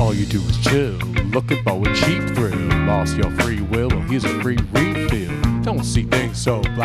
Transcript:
all you do is chill, looking for a cheap thrill. Lost your free will, well here's a free refill. Don't see things so black